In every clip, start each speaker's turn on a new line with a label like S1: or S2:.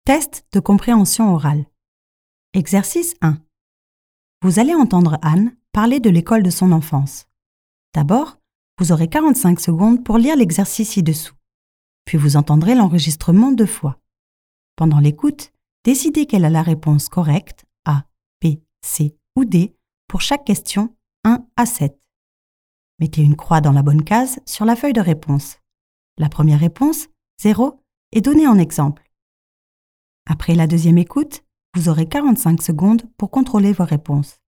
S1: Test de compréhension orale. Exercice 1. Vous allez entendre Anne parler de l'école de son enfance. D'abord, vous aurez 45 secondes pour lire l'exercice ci-dessous. Puis vous entendrez l'enregistrement 2 fois. Pendant l'écoute, décidez quelle est la réponse correcte A, B, C ou D pour chaque question 1 à 7. Mettez une croix dans la bonne case sur la feuille de réponse. La première réponse, 0, est donnée en exemple. Après la deuxième écoute, vous aurez 45 secondes pour contrôler vos réponses.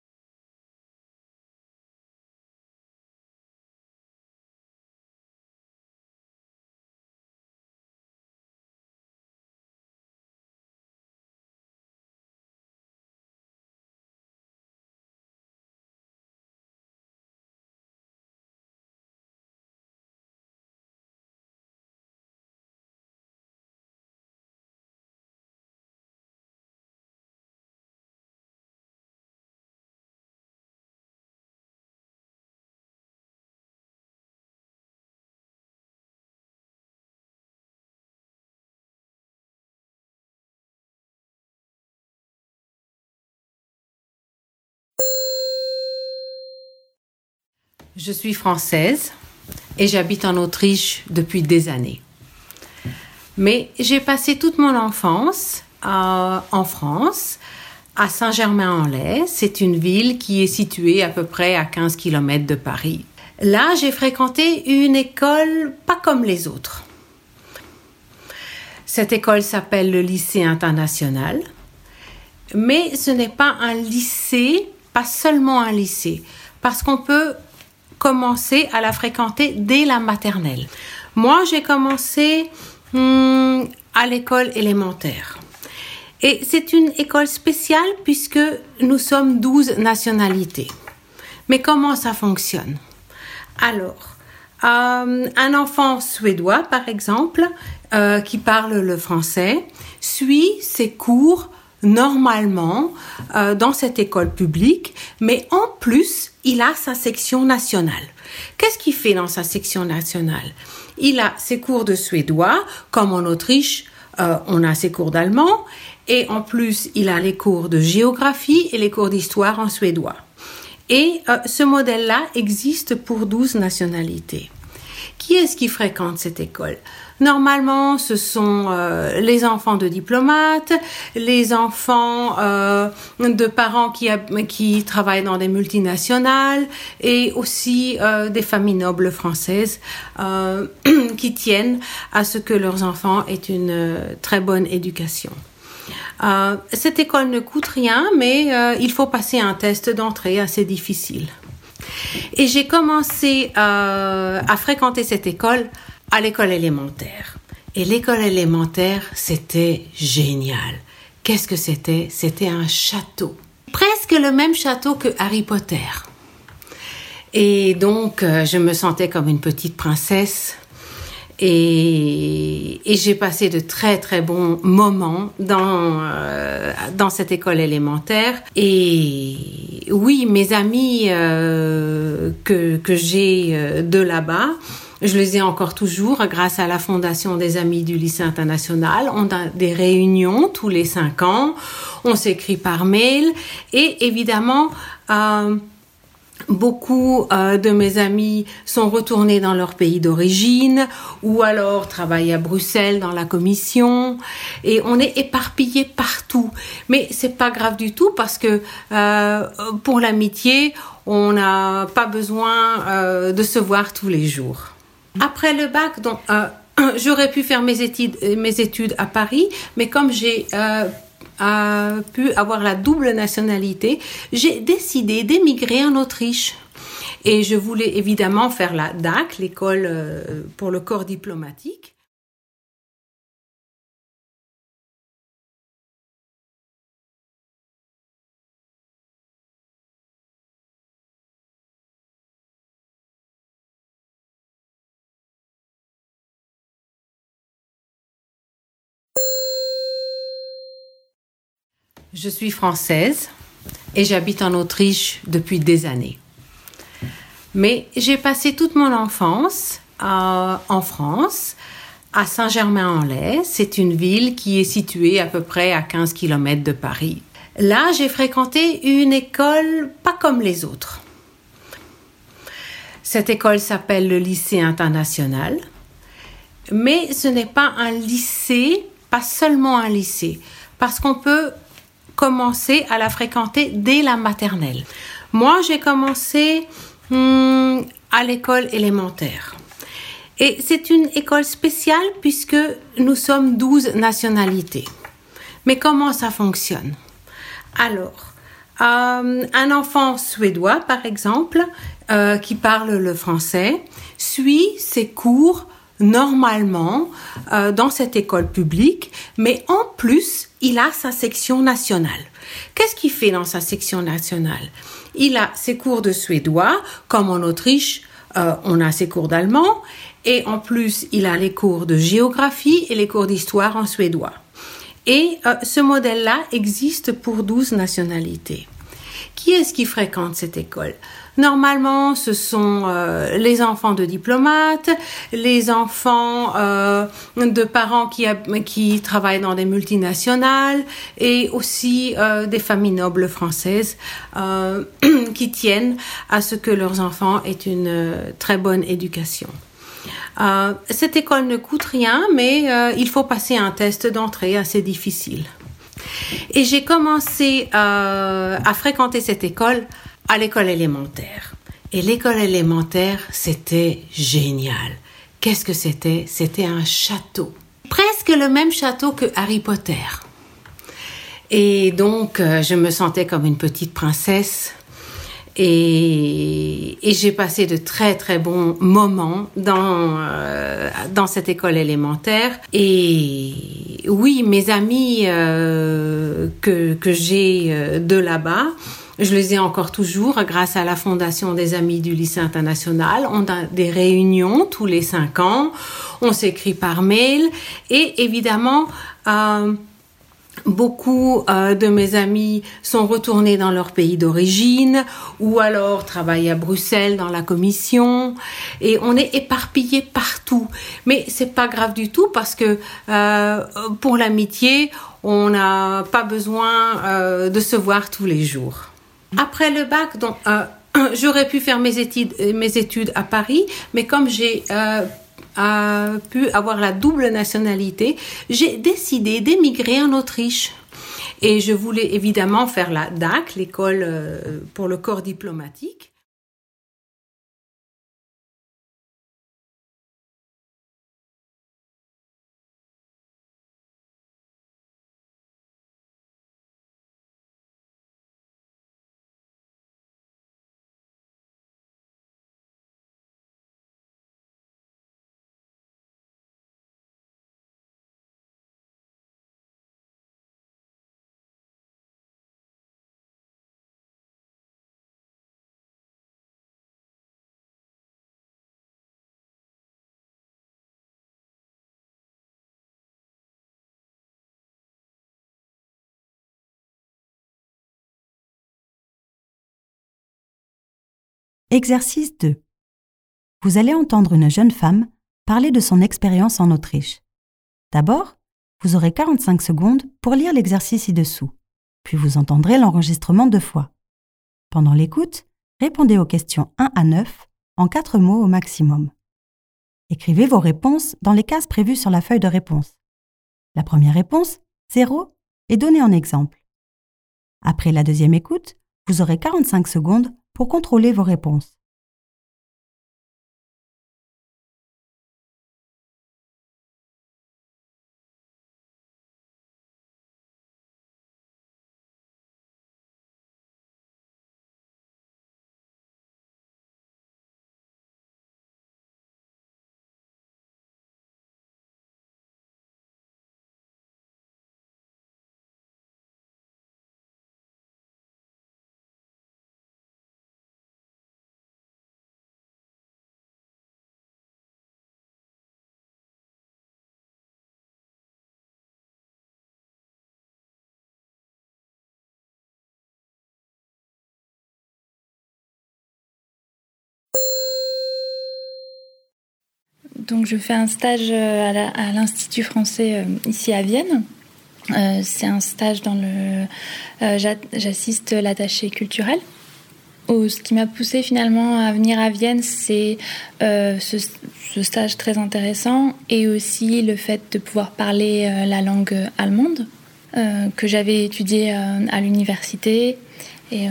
S2: Je suis française et j'habite en Autriche depuis des années. Mais j'ai passé toute mon enfance en France, à Saint-Germain-en-Laye. C'est une ville qui est située à peu près à 15 km de Paris. Là, j'ai fréquenté une école pas comme les autres. Cette école s'appelle le lycée international. Mais ce n'est pas un lycée, pas seulement un lycée, parce qu'on peut commencer à la fréquenter dès la maternelle. Moi, j'ai commencé à l'école élémentaire. Et c'est une école spéciale puisque nous sommes 12 nationalités. Mais comment ça fonctionne? Alors, un enfant suédois, par exemple, qui parle le français, suit ses cours normalement dans cette école publique, mais en plus, il a sa section nationale. Qu'est-ce qu'il fait dans sa section nationale? Il a ses cours de suédois, comme en Autriche, on a ses cours d'allemand, et en plus, il a les cours de géographie et les cours d'histoire en suédois. Et ce modèle-là existe pour 12 nationalités. Qui est-ce qui fréquente cette école? Normalement, ce sont les enfants de diplomates, les enfants de parents qui travaillent dans des multinationales et aussi des familles nobles françaises qui tiennent à ce que leurs enfants aient une très bonne éducation. Cette école ne coûte rien, mais il faut passer un test d'entrée assez difficile. Et j'ai commencé à fréquenter cette école à l'école élémentaire. Et l'école élémentaire, c'était génial. Qu'est-ce que c'était? C'était un château. Presque le même château que Harry Potter. Et donc, je me sentais comme une petite princesse. Et j'ai passé de très très bons moments dans cette école élémentaire. Et oui, mes amis que j'ai de là-bas, je les ai encore toujours grâce à la Fondation des Amis du lycée international. On a des réunions tous les 5 ans, on s'écrit par mail et évidemment beaucoup de mes amis sont retournés dans leur pays d'origine ou alors travaillent à Bruxelles dans la commission et on est éparpillés partout. Mais c'est pas grave du tout parce que pour l'amitié, on n'a pas besoin de se voir tous les jours. Après le bac, donc, j'aurais pu faire mes études à Paris, mais comme j'ai pu avoir la double nationalité, j'ai décidé d'émigrer en Autriche. Et je voulais évidemment faire la DAC, l'école pour le corps diplomatique. Je suis française et j'habite en Autriche depuis des années. Mais j'ai passé toute mon enfance en France, à Saint-Germain-en-Laye. C'est une ville qui est située à peu près à 15 km de Paris. Là, j'ai fréquenté une école pas comme les autres. Cette école s'appelle le lycée international, mais ce n'est pas un lycée, pas seulement un lycée, parce qu'on peut commencer à la fréquenter dès la maternelle. Moi, j'ai commencé à l'école élémentaire. Et c'est une école spéciale puisque nous sommes 12 nationalités. Mais comment ça fonctionne? Alors, un enfant suédois, par exemple, qui parle le français, suit ses cours normalement dans cette école publique, mais en plus, il a sa section nationale. Qu'est-ce qu'il fait dans sa section nationale? Il a ses cours de suédois, comme en Autriche, on a ses cours d'allemand, et en plus, il a les cours de géographie et les cours d'histoire en suédois. Et ce modèle-là existe pour 12 nationalités. Qui est-ce qui fréquente cette école? Normalement, ce sont les enfants de diplomates, les enfants de parents qui travaillent dans des multinationales et aussi des familles nobles françaises qui tiennent à ce que leurs enfants aient une très bonne éducation. Cette école ne coûte rien, mais il faut passer un test d'entrée assez difficile. Et j'ai commencé à fréquenter cette école à l'école élémentaire. Et l'école élémentaire, c'était génial. Qu'est-ce que c'était? C'était un château. Presque le même château que Harry Potter. Et donc, je me sentais comme une petite princesse. Et j'ai passé de très très bons moments dans cette école élémentaire. Et oui, mes amis que j'ai de là-bas, je les ai encore toujours grâce à la Fondation des Amis du lycée international. On a des réunions tous les 5 ans, on s'écrit par mail et évidemment beaucoup de mes amis sont retournés dans leur pays d'origine ou alors travaillent à Bruxelles dans la commission et on est éparpillés partout. Mais c'est pas grave du tout parce que pour l'amitié, on n'a pas besoin de se voir tous les jours. Après le bac, donc, j'aurais pu faire mes études à Paris, mais comme j'ai pu avoir la double nationalité, j'ai décidé d'émigrer en Autriche. Et je voulais évidemment faire la DAC, l'école pour le corps diplomatique.
S1: Exercice 2. Vous allez entendre une jeune femme parler de son expérience en Autriche. D'abord, vous aurez 45 secondes pour lire l'exercice ci-dessous, puis vous entendrez l'enregistrement 2 fois. Pendant l'écoute, répondez aux questions 1 à 9 en 4 mots au maximum. Écrivez vos réponses dans les cases prévues sur la feuille de réponse. La première réponse, 0, est donnée en exemple. Après la deuxième écoute, vous aurez 45 secondes pour contrôler vos réponses.
S3: Donc je fais un stage à l'Institut français ici à Vienne. C'est un stage dans j'assiste l'attaché culturel. Ce qui m'a poussée finalement à venir à Vienne, c'est ce stage très intéressant et aussi le fait de pouvoir parler la langue allemande que j'avais étudiée à l'université. Et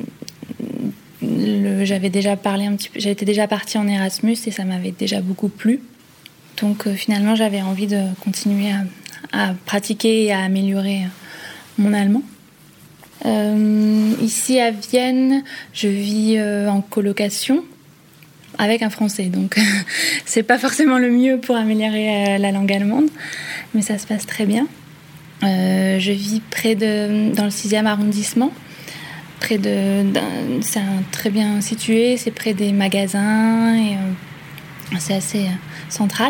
S3: j'avais déjà parlé un petit peu, j'étais déjà partie en Erasmus et ça m'avait déjà beaucoup plu. Donc finalement, j'avais envie de continuer à pratiquer et à améliorer mon allemand. Ici à Vienne, je vis en colocation avec un Français, donc c'est pas forcément le mieux pour améliorer la langue allemande, mais ça se passe très bien. Je vis dans le 6e arrondissement. C'est très bien situé, c'est près des magasins et c'est assez central.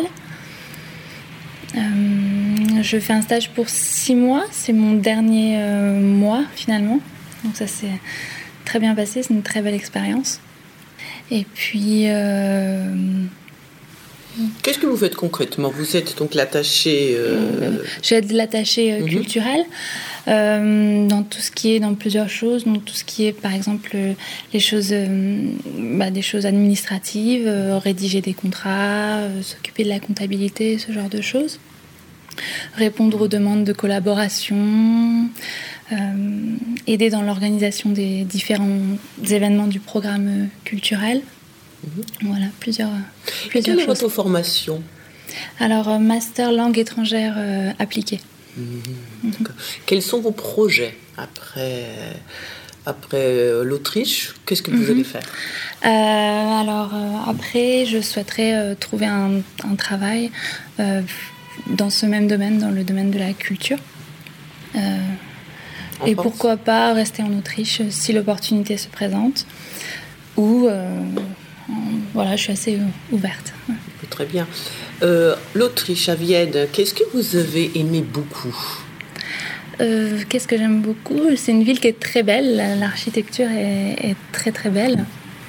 S3: Je fais un stage pour 6 mois, c'est mon dernier mois finalement, donc ça s'est très bien passé, c'est une très belle expérience. Et puis
S4: qu'est-ce que vous faites concrètement? Vous êtes donc l'attaché...
S3: J'aide l'attaché culturel dans tout ce qui est, dans plusieurs choses, dans tout ce qui est par exemple les choses, des choses administratives, rédiger des contrats, s'occuper de la comptabilité, ce genre de choses. Répondre aux demandes de collaboration, aider dans l'organisation des différents événements du programme culturel. Voilà, plusieurs
S4: Quelle
S3: choses.
S4: est votre formation?
S3: Alors, master langue étrangère appliquée.
S4: Quels sont vos projets après l'Autriche? Qu'est-ce que vous allez faire?
S3: Après, je souhaiterais trouver un travail dans ce même domaine, dans le domaine de la culture. Et pourquoi pas rester en Autriche si l'opportunité se présente. Ou... voilà, je suis assez ouverte.
S4: Très bien. L'Autriche à Vienne, qu'est-ce que vous avez aimé beaucoup?
S3: Qu'est-ce que j'aime beaucoup? C'est une ville qui est très belle. L'architecture est très très belle.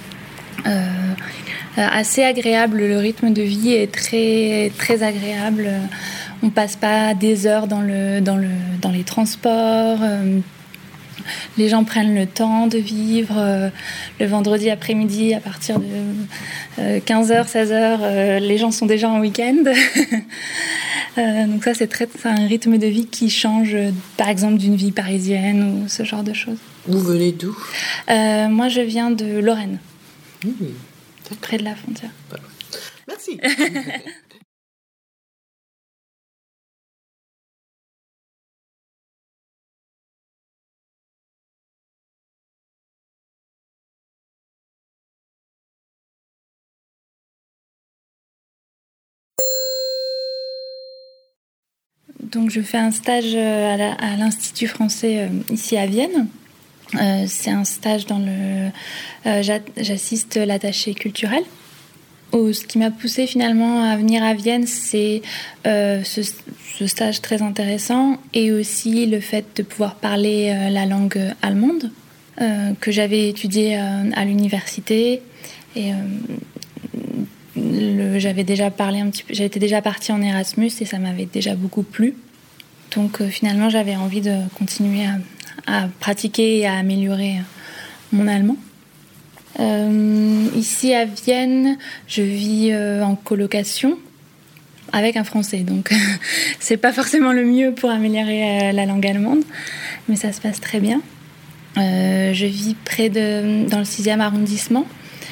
S3: Assez agréable. Le rythme de vie est très très agréable. On passe pas des heures dans les transports. Les gens prennent le temps de vivre. Le vendredi après-midi, à partir de 15h, 16h, les gens sont déjà en week-end. Donc ça, c'est un rythme de vie qui change, par exemple, d'une vie parisienne ou ce genre de choses.
S4: Vous venez d'où?
S3: Moi, je viens de Lorraine, près de la frontière.
S4: Merci.
S3: Donc je fais un stage à l'Institut français ici à Vienne. C'est un stage dans j'assiste l'attaché culturel. Ce qui m'a poussée finalement à venir à Vienne, c'est ce stage très intéressant et aussi le fait de pouvoir parler la langue allemande que j'avais étudiée à l'université. Et j'avais déjà parlé un petit peu, j'étais déjà partie en Erasmus et ça m'avait déjà beaucoup plu. Donc finalement, j'avais envie de continuer à pratiquer et à améliorer mon allemand. Ici à Vienne, je vis en colocation avec un Français, donc c'est pas forcément le mieux pour améliorer la langue allemande, mais ça se passe très bien. Je vis dans le 6e arrondissement.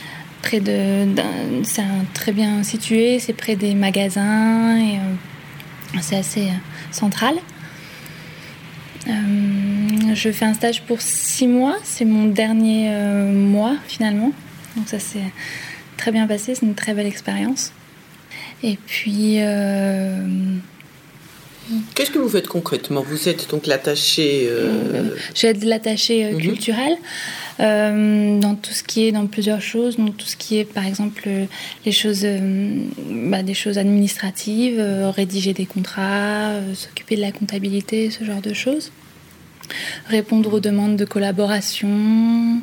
S3: C'est très bien situé, c'est près des magasins et c'est assez central. Je fais un stage pour 6 mois, c'est mon dernier mois finalement, donc ça s'est très bien passé, c'est une très belle expérience. Et puis
S4: qu'est-ce que vous faites concrètement? Vous êtes donc l'attaché...
S3: J'aide l'attaché culturel dans tout ce qui est, dans plusieurs choses, dans tout ce qui est par exemple les choses, des choses administratives, rédiger des contrats, s'occuper de la comptabilité, ce genre de choses. Répondre aux demandes de collaboration,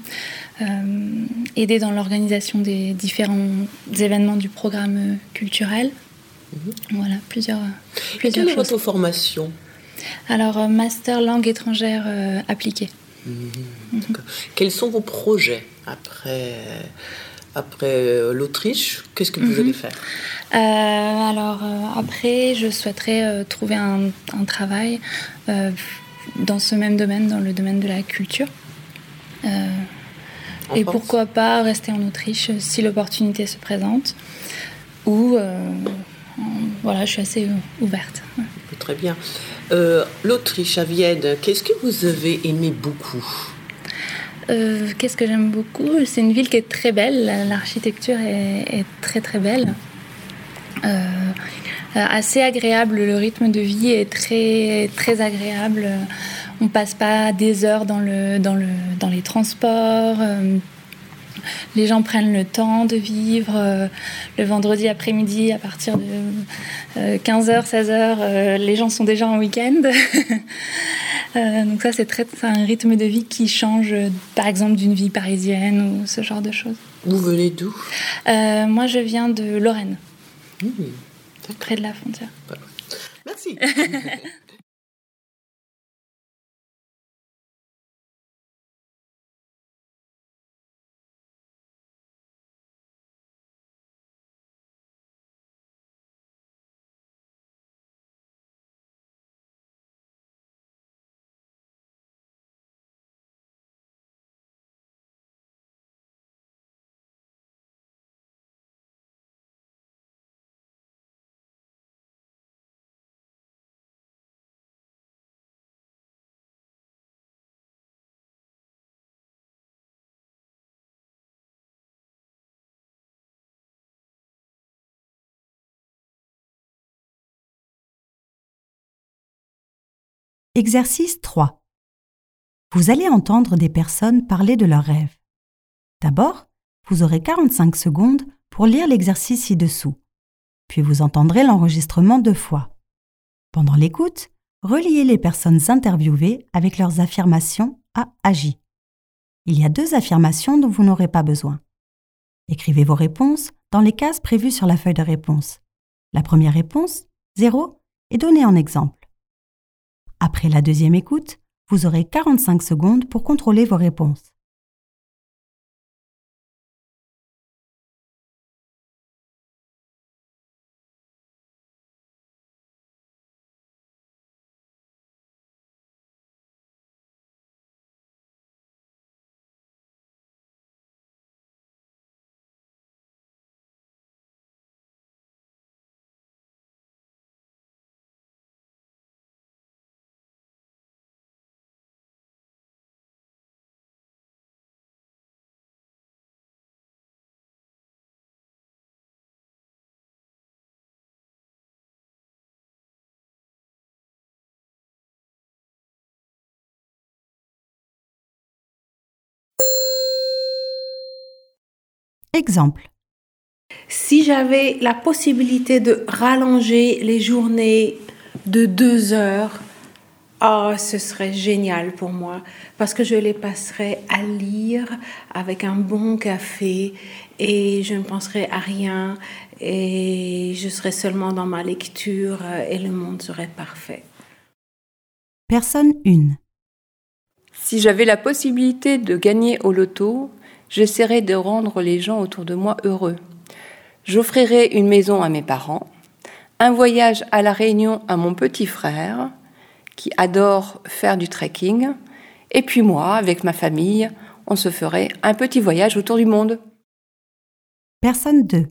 S3: aider dans l'organisation des différents événements du programme culturel. Voilà, plusieurs
S4: Et quelle est
S3: choses.
S4: votre formation?
S3: Alors, master langue étrangère appliquée.
S4: D'accord. Quels sont vos projets après l'Autriche? Qu'est-ce que vous allez faire?
S3: Après, je souhaiterais trouver un travail dans ce même domaine, dans le domaine de la culture. Et
S4: France?
S3: pourquoi pas rester en Autriche si l'opportunité se présente. Ou, voilà, je suis assez ouverte.
S4: Très bien. L'Autriche, à Vienne, qu'est-ce que vous avez aimé beaucoup?
S3: Qu'est-ce que j'aime beaucoup? C'est une ville qui est très belle. L'architecture est très très belle. Assez agréable. Le rythme de vie est très très agréable. On passe pas des heures dans les transports. Les gens prennent le temps de vivre. Le vendredi après-midi, à partir de 15h, 16h, les gens sont déjà en week-end. Donc ça, c'est un rythme de vie qui change, par exemple, d'une vie parisienne ou ce genre de choses.
S4: Vous venez d'où?
S3: Moi, je viens de Lorraine,
S4: D'accord.
S3: près de la frontière.
S4: Merci.
S1: Exercice 3. Vous allez entendre des personnes parler de leurs rêves. D'abord, vous aurez 45 secondes pour lire l'exercice ci-dessous. Puis vous entendrez l'enregistrement 2 fois. Pendant l'écoute, reliez les personnes interviewées avec leurs affirmations à agis. Il y a 2 affirmations dont vous n'aurez pas besoin. Écrivez vos réponses dans les cases prévues sur la feuille de réponse. La première réponse, 0, est donnée en exemple. Après la deuxième écoute, vous aurez 45 secondes pour contrôler vos réponses. Exemple.
S2: Si j'avais la possibilité de rallonger les journées de 2 heures, ce serait génial pour moi parce que je les passerais à lire avec un bon café et je ne penserais à rien et je serais seulement dans ma lecture et le monde serait parfait.
S1: Personne 1.
S5: Si j'avais la possibilité de gagner au loto, j'essaierais de rendre les gens autour de moi heureux. J'offrirais une maison à mes parents, un voyage à La Réunion à mon petit frère, qui adore faire du trekking, et puis moi, avec ma famille, on se ferait un petit voyage autour du monde.
S1: Personne 2.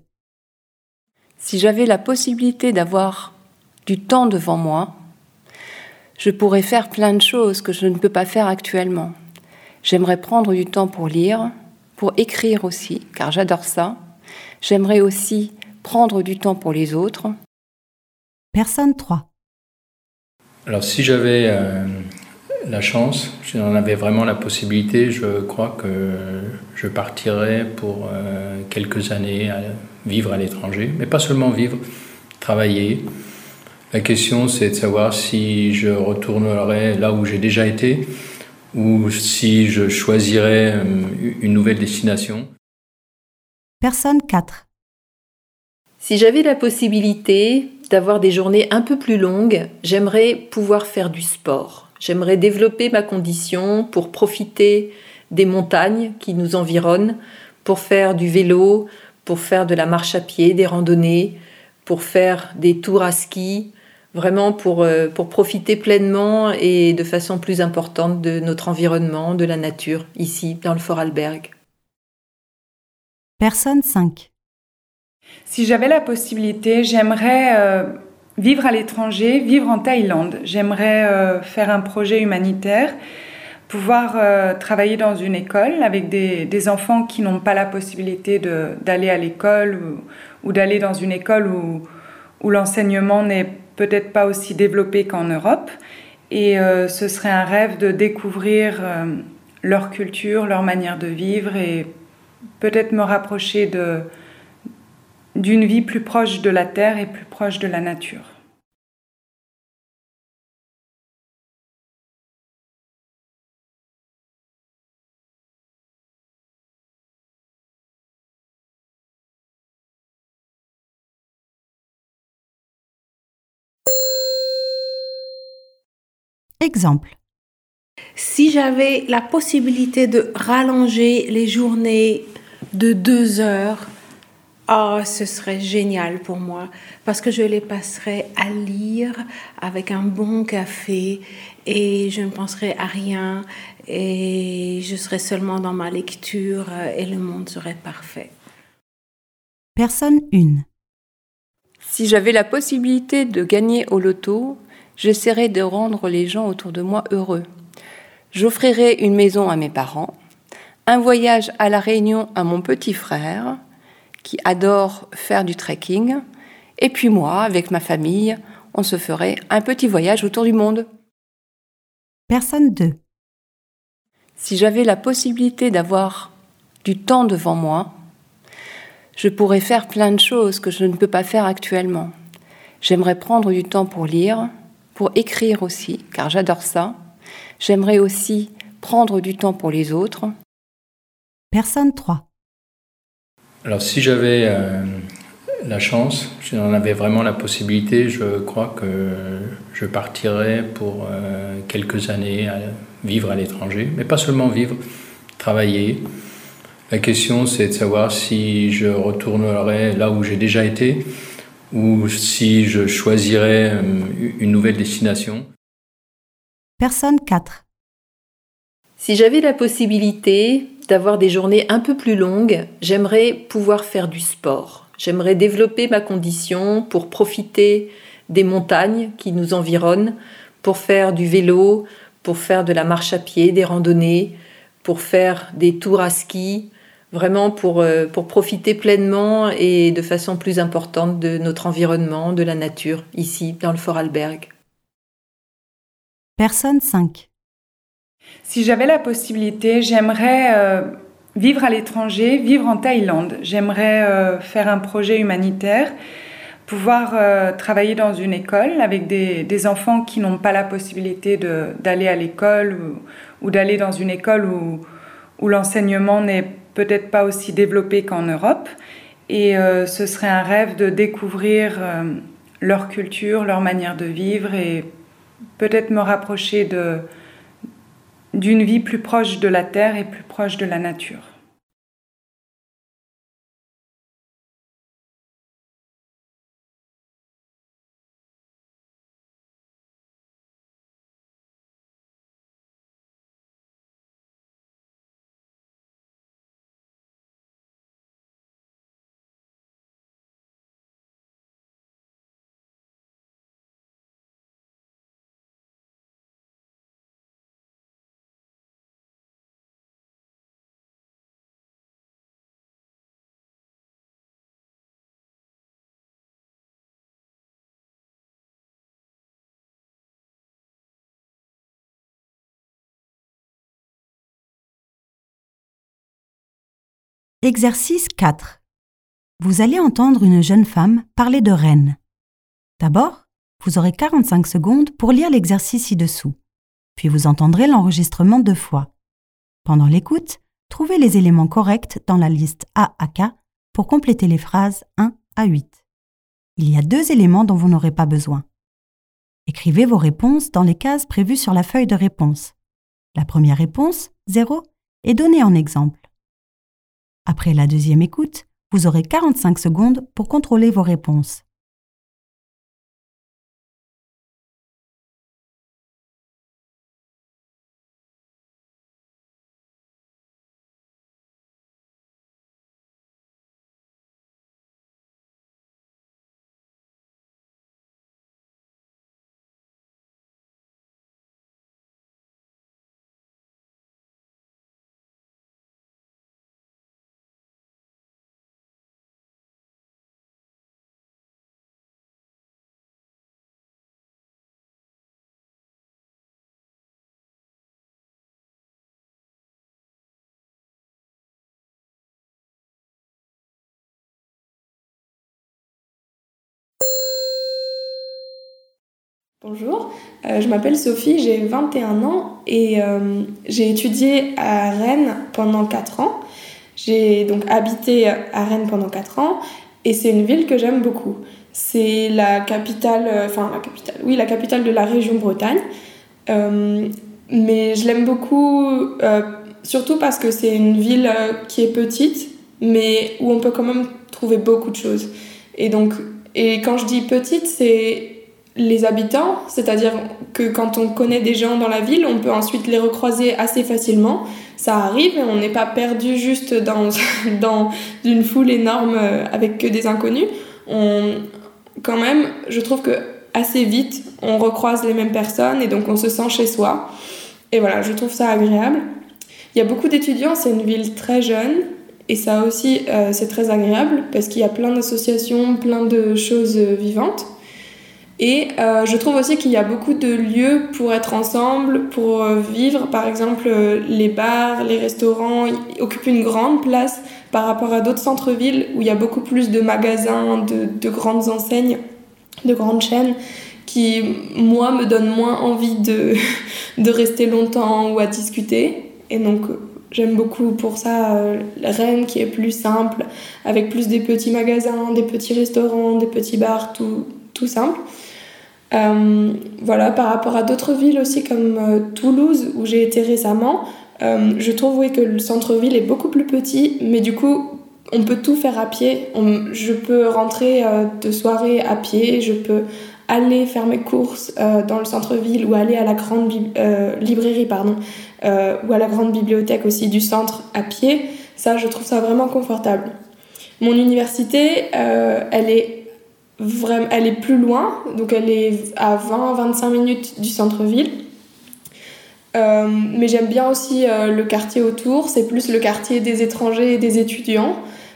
S5: Si j'avais la possibilité d'avoir du temps devant moi, je pourrais faire plein de choses que je ne peux pas faire actuellement. J'aimerais prendre du temps pour lire, pour écrire aussi, car j'adore ça. J'aimerais aussi prendre du temps pour les autres.
S1: Personne 3.
S6: Alors si j'avais la chance, si j'en avais vraiment la possibilité, je crois que je partirais pour quelques années vivre à l'étranger. Mais pas seulement vivre, travailler. La question, c'est de savoir si je retournerais là où j'ai déjà été ou si je choisirais une nouvelle destination.
S1: Personne 4.
S7: Si j'avais la possibilité, d'avoir des journées un peu plus longues, j'aimerais pouvoir faire du sport. J'aimerais développer ma condition pour profiter des montagnes qui nous environnent, pour faire du vélo, pour faire de la marche à pied, des randonnées, pour faire des tours à ski, vraiment pour profiter pleinement et de façon plus importante de notre environnement, de la nature, ici, dans le Vorarlberg.
S1: Personne 5.
S8: Si j'avais la possibilité, j'aimerais vivre à l'étranger, vivre en Thaïlande. J'aimerais faire un projet humanitaire, pouvoir travailler dans une école avec des enfants qui n'ont pas la possibilité d'aller à l'école ou d'aller dans une école où l'enseignement n'est peut-être pas aussi développé qu'en Europe. Et ce serait un rêve de découvrir leur culture, leur manière de vivre et peut-être me rapprocher d'une vie plus proche de la terre et plus proche de la nature.
S1: Exemple.
S2: Si j'avais la possibilité de rallonger les journées de 2 heures, ce serait génial pour moi parce que je les passerais à lire avec un bon café et je ne penserais à rien et je serais seulement dans ma lecture et le monde serait parfait.
S1: Personne 1.
S5: Si j'avais la possibilité de gagner au loto, j'essaierais de rendre les gens autour de moi heureux. J'offrirais une maison à mes parents, un voyage à La Réunion à mon petit frère, qui adore faire du trekking, et puis moi, avec ma famille, on se ferait un petit voyage autour du monde.
S1: Personne 2.
S5: Si j'avais la possibilité d'avoir du temps devant moi, je pourrais faire plein de choses que je ne peux pas faire actuellement. J'aimerais prendre du temps pour lire, pour écrire aussi, car j'adore ça. J'aimerais aussi prendre du temps pour les autres.
S1: Personne 3.
S6: Alors si j'avais la chance, si j'en avais vraiment la possibilité, je crois que je partirais pour quelques années vivre à l'étranger, mais pas seulement vivre, travailler. La question c'est de savoir si je retournerais là où j'ai déjà été ou si je choisirais une nouvelle destination.
S1: Personne 4.
S7: Si j'avais la possibilité d'avoir des journées un peu plus longues, j'aimerais pouvoir faire du sport. J'aimerais développer ma condition pour profiter des montagnes qui nous environnent, pour faire du vélo, pour faire de la marche à pied, des randonnées, pour faire des tours à ski, vraiment pour profiter pleinement et de façon plus importante de notre environnement, de la nature, ici, dans le Vorarlberg.
S1: Personne 5.
S8: Si j'avais la possibilité, j'aimerais vivre à l'étranger, vivre en Thaïlande. J'aimerais faire un projet humanitaire, pouvoir travailler dans une école avec des enfants qui n'ont pas la possibilité d'aller à l'école ou d'aller dans une école où l'enseignement n'est peut-être pas aussi développé qu'en Europe. Et ce serait un rêve de découvrir leur culture, leur manière de vivre et peut-être me rapprocher d'une vie plus proche de la terre et plus proche de la nature.
S1: Exercice 4. Vous allez entendre une jeune femme parler de Rennes. D'abord, vous aurez 45 secondes pour lire l'exercice ci-dessous, puis vous entendrez l'enregistrement 2 fois. Pendant l'écoute, trouvez les éléments corrects dans la liste A à K pour compléter les phrases 1 à 8. Il y a 2 éléments dont vous n'aurez pas besoin. Écrivez vos réponses dans les cases prévues sur la feuille de réponse. La première réponse, 0, est donnée en exemple. Après la deuxième écoute, vous aurez 45 secondes pour contrôler vos réponses.
S9: Bonjour, je m'appelle Sophie, j'ai 21 ans et j'ai étudié à Rennes pendant 4 ans. J'ai donc habité à Rennes pendant 4 ans et c'est une ville que j'aime beaucoup. C'est la capitale de la région Bretagne. Mais je l'aime beaucoup, surtout parce que c'est une ville qui est petite, mais où on peut quand même trouver beaucoup de choses. Et quand je dis petite, c'est les habitants, c'est-à-dire que quand on connaît des gens dans la ville, on peut ensuite les recroiser assez facilement. Ça arrive et on n'est pas perdu juste dans une foule énorme avec que des inconnus. Quand même, je trouve que assez vite, on recroise les mêmes personnes et donc on se sent chez soi. Et voilà, je trouve ça agréable. Il y a beaucoup d'étudiants, c'est une ville très jeune et ça aussi, c'est très agréable parce qu'il y a plein d'associations, plein de choses vivantes. Et je trouve aussi qu'il y a beaucoup de lieux pour être ensemble, pour vivre. Par exemple, les bars, les restaurants occupent une grande place par rapport à d'autres centres-villes où il y a beaucoup plus de magasins, de grandes enseignes, de grandes chaînes qui, moi, me donnent moins envie de rester longtemps ou à discuter. Et donc, j'aime beaucoup pour ça Rennes qui est plus simple, avec plus des petits magasins, des petits restaurants, des petits bars, tout simple. Voilà, par rapport à d'autres villes aussi comme Toulouse où j'ai été récemment, je trouve que le centre-ville est beaucoup plus petit, mais du coup on peut tout faire à pied. Je peux rentrer de soirée à pied, je peux aller faire mes courses dans le centre-ville ou aller à la grande librairie ou à la grande bibliothèque aussi du centre à pied. Ça, je trouve ça vraiment confortable. Mon université, elle est plus loin, donc elle est à 20-25 minutes du centre-ville. Mais j'aime bien aussi le quartier autour, c'est plus le quartier des étrangers et des étudiants.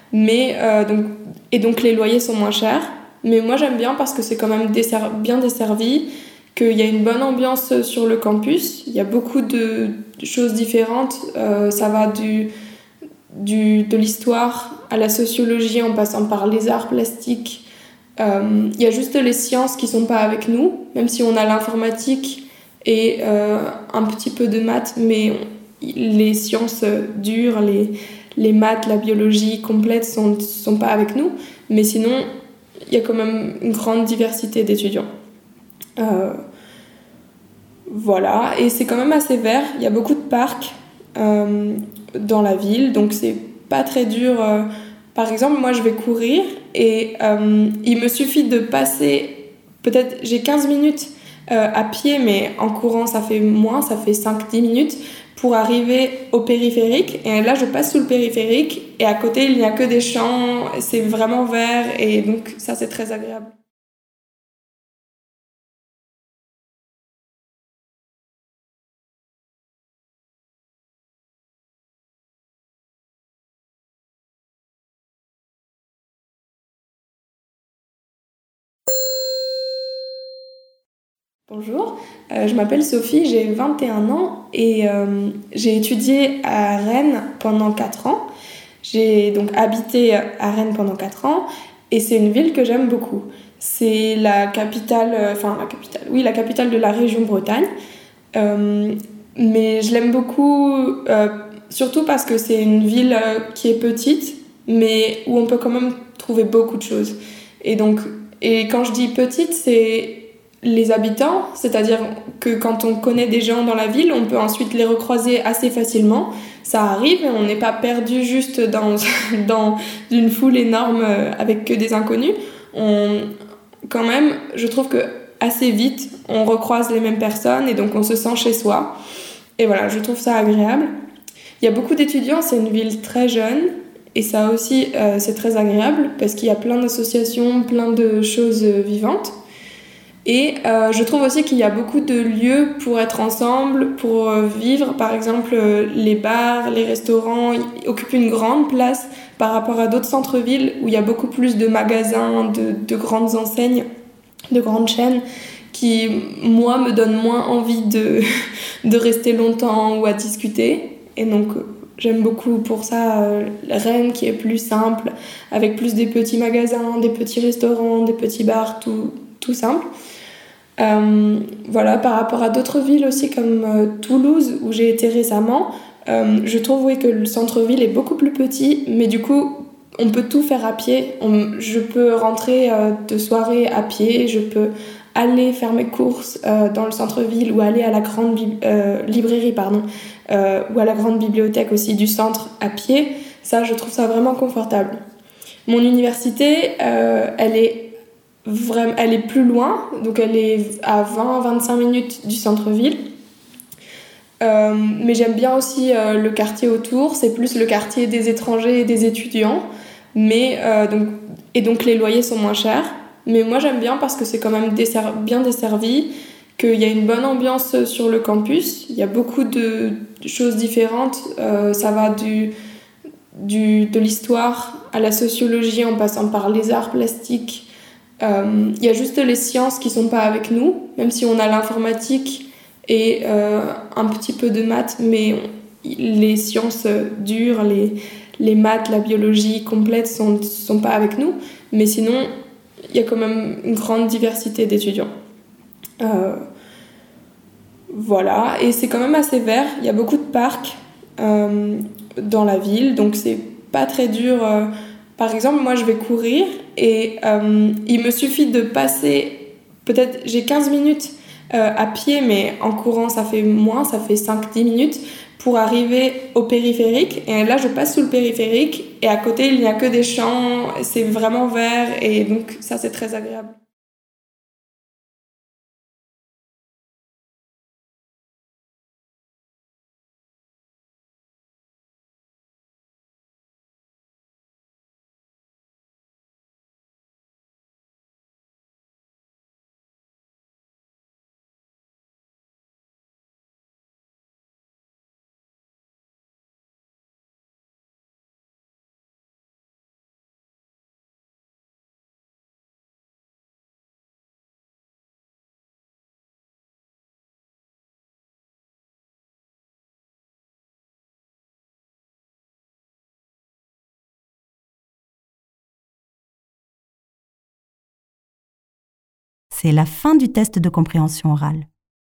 S9: Donc les loyers sont moins chers. Mais moi j'aime bien parce que c'est quand même bien desservi, qu'il y a une bonne ambiance sur le campus. Il y a beaucoup de choses différentes. Ça va de l'histoire à la sociologie en passant par les arts plastiques. Il y a juste les sciences qui sont pas avec nous, même si on a l'informatique et un petit peu de maths, mais les sciences dures, les maths, la biologie complète sont pas avec nous. Mais sinon, il y a quand même une grande diversité d'étudiants. Voilà, et c'est quand même assez vert. Il y a beaucoup de parcs dans la ville, donc c'est pas très dur. Par exemple, moi je vais courir et il me suffit de passer, peut-être j'ai 15 minutes à pied, mais en courant ça fait moins, ça fait 5-10 minutes pour arriver au périphérique. Et là je passe sous le périphérique et à côté il n'y a que des champs, c'est vraiment vert et donc ça c'est très agréable. Bonjour, je m'appelle Sophie, j'ai 21 ans et j'ai étudié à Rennes pendant 4 ans. J'ai donc habité à Rennes pendant 4 ans et c'est une ville que j'aime beaucoup. C'est la capitale de la région Bretagne. Mais je l'aime beaucoup, surtout parce que c'est une ville qui est petite, mais où on peut quand même trouver beaucoup de choses. Et Et quand je dis petite, c'est les habitants, c'est-à-dire que quand on connaît des gens dans la ville, on peut ensuite les recroiser assez facilement. Ça arrive, on n'est pas perdu juste dans une foule énorme avec que des inconnus. Quand même, je trouve que assez vite, on recroise les mêmes personnes et donc on se sent chez soi. Et voilà, je trouve ça agréable. Il y a beaucoup d'étudiants, c'est une ville très jeune et ça aussi, c'est très agréable parce qu'il y a plein d'associations, plein de choses vivantes. Et je trouve aussi qu'il y a beaucoup de lieux pour être ensemble, pour vivre. Par exemple, les bars, les restaurants occupent une grande place par rapport à d'autres centres-villes où il y a beaucoup plus de magasins, de grandes enseignes, de grandes chaînes qui, moi, me donnent moins envie de rester longtemps ou à discuter. Et donc, j'aime beaucoup pour ça Rennes qui est plus simple, avec plus des petits magasins, des petits restaurants, des petits bars, tout simple. Voilà, par rapport à d'autres villes aussi comme Toulouse où j'ai été récemment, je trouve oui, que le centre-ville est beaucoup plus petit, mais du coup on peut tout faire à pied. Je peux rentrer de soirée à pied, je peux aller faire mes courses dans le centre-ville ou aller à la grande librairie ou à la grande bibliothèque aussi du centre à pied. Ça, je trouve ça vraiment confortable. Mon université, elle est plus loin, donc elle est à 20-25 minutes du centre-ville. Mais j'aime bien aussi le quartier autour, c'est plus le quartier des étrangers et des étudiants. Donc les loyers sont moins chers. Mais moi j'aime bien parce que c'est quand même bien desservi, qu'il y a une bonne ambiance sur le campus. Il y a beaucoup de choses différentes. Ça va de l'histoire à la sociologie en passant par les arts plastiques. Il y a juste les sciences qui sont pas avec nous, même si on a l'informatique et un petit peu de maths, mais les sciences dures, les maths, la biologie complète sont pas avec nous. Mais sinon, il y a quand même une grande diversité d'étudiants. Voilà, et c'est quand même assez vert. Il y a beaucoup de parcs dans la ville, donc c'est pas très dur. Par exemple, moi je vais courir et il me suffit de passer, peut-être j'ai 15 minutes à pied, mais en courant ça fait moins, ça fait 5-10 minutes pour arriver au périphérique. Et là je passe sous le périphérique et à côté il n'y a que des champs, c'est vraiment vert et donc ça c'est très agréable.
S1: C'est la fin du test de compréhension orale.